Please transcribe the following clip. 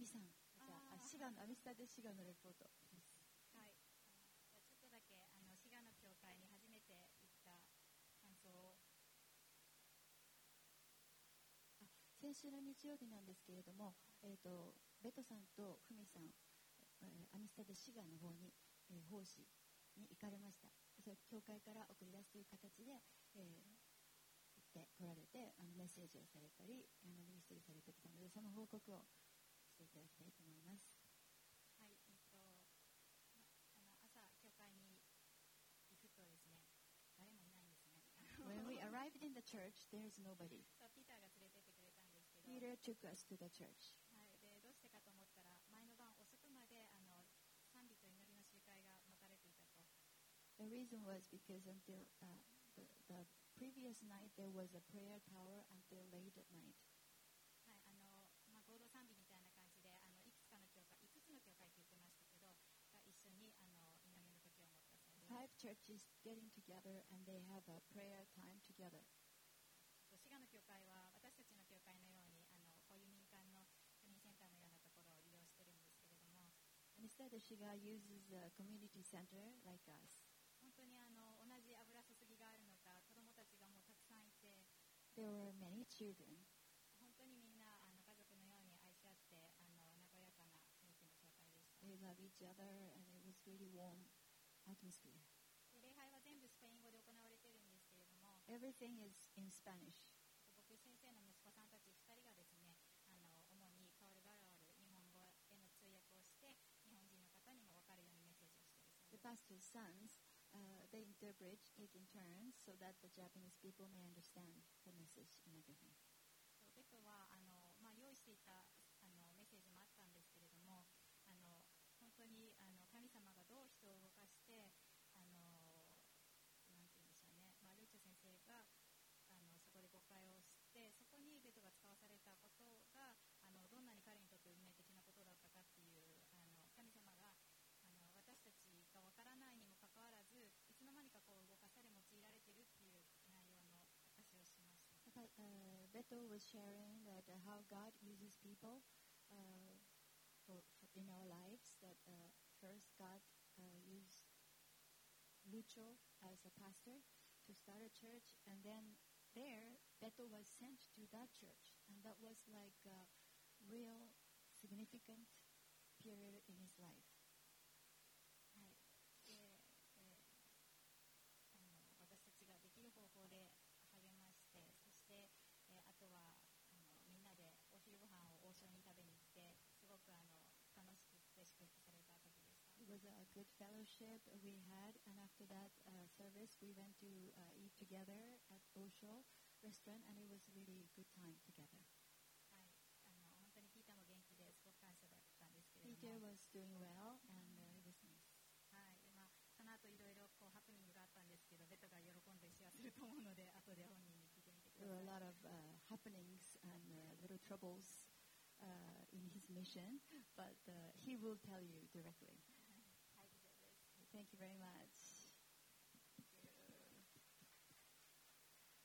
さん、じゃあ滋賀のアミスタで滋賀のレポートです。 はい、じゃあちょっとだけ滋賀の教会に初めて行った感想を。 先週の日曜日なんですけれども、ベトさんとフミさん、アミスタで滋賀の方に、奉仕に行かれました。それ教会から送り出すという形で、行って来られてメッセージをされたりミニストリーされてきたので、その報告をしていただきたいと思います。 はい、朝教会に行くとですね、誰もいないんですね。 When we arrived in the church, there's nobody. そうピーターが連れてってくれたんですけど、 Peter took us to the church. はい、でどうしてかと思ったら、前の晩遅くまで賛美と祈りの集会が持たれていたと。 The reason was because until the previous night there was a prayer tower until late at night. はい、合同賛美みたいな感じでいくつかの教会、5つの教会って言ってましたけど、が一緒に祈りの時を持ったそうです。 5 churches getting together and they have a prayer time together. 滋賀の教会は私たちの教会のようにこういう民間の福音センターのようなところを利用しているんですけれども、 Instead, Shiga uses a community center like us. 本当に同じ油注ぎがあるのか、子どもたちがもうたくさんいて、 There were many children. 本当にみんな家族のように愛し合って和やかな雰囲気の教会でした。 They love each other and it was really warm atmosphere. で礼拝は全部スペイン語で行われているんですけれども、 Everything is in Spanish. 牧師先生の息子さんたち2人がですね、主にカオルガラール日本語への通訳をして日本人の方にも分かるようにメッセージをしているそうです。 The pastor's sons, they interpret, taking turns, so that the Japanese people may understand the message and everything. ベトは用意していたメッセージもあったんですけれども、本当に神様がどう人を動かしてなんて言うんでしょうね、ルーチョ先生がそこで誤解をして、そこにベトが使わされたことがどんなに彼にとって運命的なことだったかっていう神様が私たちがわからないにもかかわらず、いつの間にかこう動かされ用いられているっていう内容の証をしました。 Beto was sharing that how God uses people in our lives. That first God used Lucho as a pastor to start a church, and then there Beto was sent to that church, and that was like a real significant period in his life. はい。で、私たちができる方法で励まして、そして、あとはみんなでお昼ご飯を王将に食べに行って、すごく楽しくて祝福された時でした。 It was a good fellowship we had, and after that service, we went to eat together at Osho restaurant, and it was really good time together. はい、本当にピーターも元気ですごく感謝だったんですけれども。 Peter was doing well, and it was nice. はい、でその後いろいろハプニングがあったんですけど、ベトが喜んでシェアすると思うので、後で本人に聞いてみてください。 There were a lot of happenings and little troubles in his mission, but he will tell you directly. はい、以上です。 Thank you very much.